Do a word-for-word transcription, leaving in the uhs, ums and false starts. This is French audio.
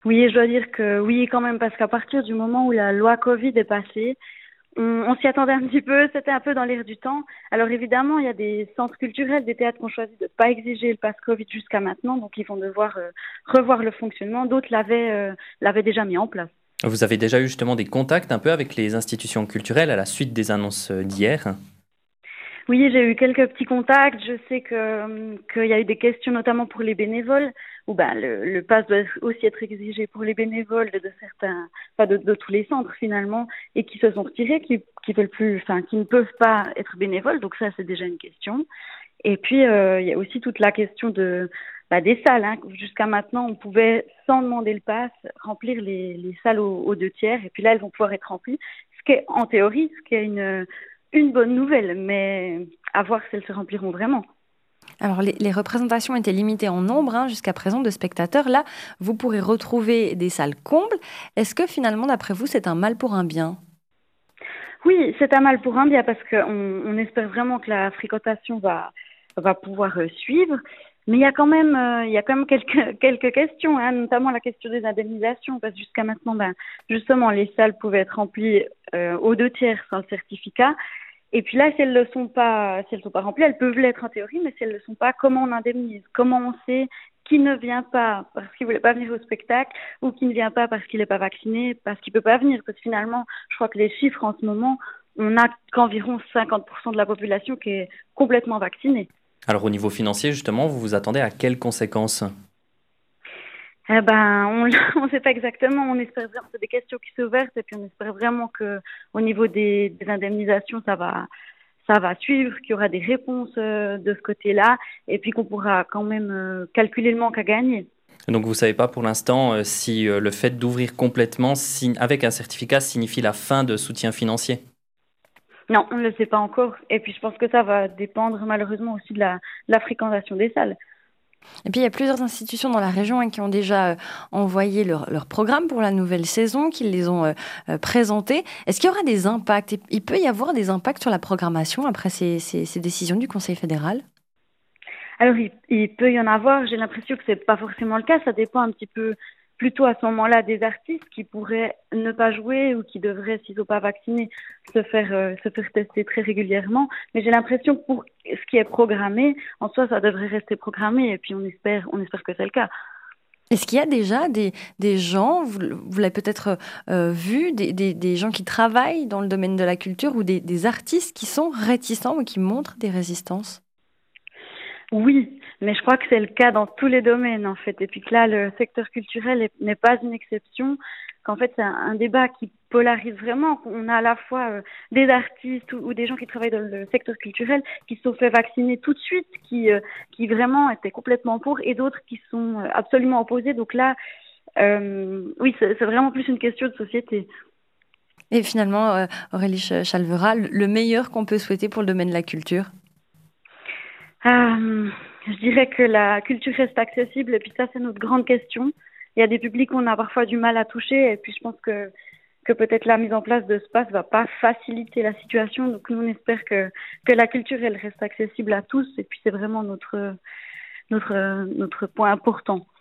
Oui, je dois dire que oui, quand même, parce qu'à partir du moment où la loi Covid est passée, on, on s'y attendait un petit peu, c'était un peu dans l'air du temps. Alors évidemment, il y a des centres culturels, des théâtres qui ont choisi de ne pas exiger le pass Covid jusqu'à maintenant, donc ils vont devoir euh, revoir le fonctionnement. D'autres l'avaient euh, l'avaient déjà mis en place. Vous avez déjà eu justement des contacts un peu avec les institutions culturelles à la suite des annonces euh, d'hier? Oui, j'ai eu quelques petits contacts. Je sais que euh, qu'il y a eu des questions, notamment pour les bénévoles, où ben le, le pass doit aussi être exigé pour les bénévoles de, de certains, enfin de, de tous les centres finalement, et qui se sont retirés, qui qui veulent plus, enfin qui ne peuvent pas être bénévoles. Donc ça, c'est déjà une question. Et puis euh, il y a aussi toute la question de bah, des salles. Hein. Jusqu'à maintenant, on pouvait sans demander le pass remplir les, les salles aux, aux deux tiers, et puis là, elles vont pouvoir être remplies. Ce qui est en théorie, ce qui est une une bonne nouvelle, mais à voir si elles se rempliront vraiment. Alors, les, les représentations étaient limitées en nombre hein, jusqu'à présent de spectateurs. Là, vous pourrez retrouver des salles combles. Est-ce que finalement, d'après vous, c'est un mal pour un bien? Oui, c'est un mal pour un bien parce qu'on on espère vraiment que la fréquentation va, va pouvoir euh, suivre. Mais il y a quand même, euh, il y a quand même quelques, quelques questions, hein, notamment la question des indemnisations, parce que jusqu'à maintenant, ben, justement, les salles pouvaient être remplies euh, aux deux tiers sans le certificat. Et puis là, si elles ne sont pas, si elles sont pas remplies, elles peuvent l'être en théorie, mais si elles ne le sont pas, comment on indemnise? Comment on sait qui ne vient pas parce qu'il voulait pas venir au spectacle ou qui ne vient pas parce qu'il n'est pas vacciné, parce qu'il peut pas venir? Parce que finalement, je crois que les chiffres en ce moment, on n'a qu'environ cinquante pour cent de la population qui est complètement vaccinée. Alors au niveau financier, justement, vous vous attendez à quelles conséquences? Eh ben, on ne sait pas exactement. On espère vraiment, c'est des questions qui sont ouvertes et puis on espère vraiment que au niveau des, des indemnisations, ça va, ça va suivre, qu'il y aura des réponses euh, de ce côté-là et puis qu'on pourra quand même euh, calculer le manque à gagner. Donc vous savez pas pour l'instant euh, si euh, le fait d'ouvrir complètement si- avec un certificat signifie la fin de soutien financier. Non, on ne le sait pas encore. Et puis je pense que ça va dépendre malheureusement aussi de la, de la fréquentation des salles. Et puis, il y a plusieurs institutions dans la région hein, qui ont déjà euh, envoyé leur, leur programme pour la nouvelle saison, qui les ont euh, euh, présentés. Est-ce qu'il y aura des impacts? Il peut y avoir des impacts sur la programmation après ces, ces- ces décisions du Conseil fédéral? Alors, il, il peut y en avoir. J'ai l'impression que c'est pas forcément le cas. Ça dépend un petit peu plutôt à ce moment-là des artistes qui pourraient ne pas jouer ou qui devraient, s'ils sont pas vaccinés, se faire euh, se faire tester très régulièrement. Mais j'ai l'impression que pour ce qui est programmé, en soi, ça devrait rester programmé. Et puis on espère, on espère que c'est le cas. Est-ce qu'il y a déjà des, des gens, vous, vous l'avez peut-être euh, vu, des, des- des gens qui travaillent dans le domaine de la culture ou des, des artistes qui sont réticents ou qui montrent des résistances? Oui, mais je crois que c'est le cas dans tous les domaines en fait. Et puis que là, le secteur culturel est- n'est pas une exception. Qu'en fait, c'est un, un débat qui polarise vraiment. On a à la fois euh, des artistes ou, ou des gens qui travaillent dans le secteur culturel qui se sont fait vacciner tout de suite, qui euh, qui vraiment étaient complètement pour, et d'autres qui sont euh, absolument opposés. Donc là, euh, oui, c'est c'est vraiment plus une question de société. Et finalement, euh, Aurélie Ch- Chalvera, le le meilleur qu'on peut souhaiter pour le domaine de la culture? Euh, je dirais que la culture reste accessible et puis ça, c'est notre grande question. Il y a des publics qu'on a parfois du mal à toucher et puis je pense que que peut-être la mise en place de ce pass va pas faciliter la situation. Donc nous, on espère que que la culture, elle reste accessible à tous et puis c'est vraiment notre notre notre point important.